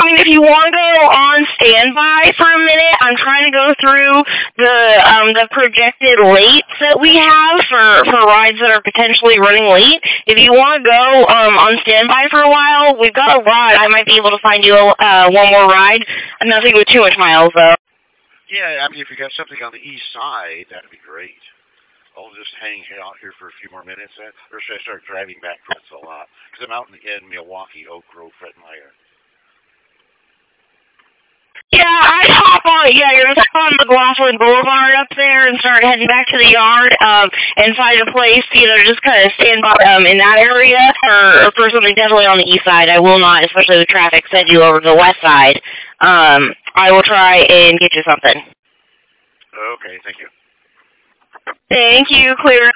mean, if you want to go on standby for a minute, I'm trying to go through the projected lates that we have for rides that are potentially running late. If you want to go on standby for a while, we've got a ride. I might be able to find you one more ride. Nothing with too much miles, though. Yeah, I mean, if you got something on the east side, that'd be great. I'll just hang out here for a few more minutes, or should I start driving back towards the lot? Because I'm out in Milwaukee, Oak Grove, Fred Meyer. Yeah, I'd hop on. Yeah, you're gonna hop on McLaughlin Boulevard up there and start heading back to the yard, and find a place either just kind of stand by in that area, or for something definitely on the east side. I will not, especially with traffic, send you over to the west side. I will try and get you something. Okay, thank you. Thank you, Clear.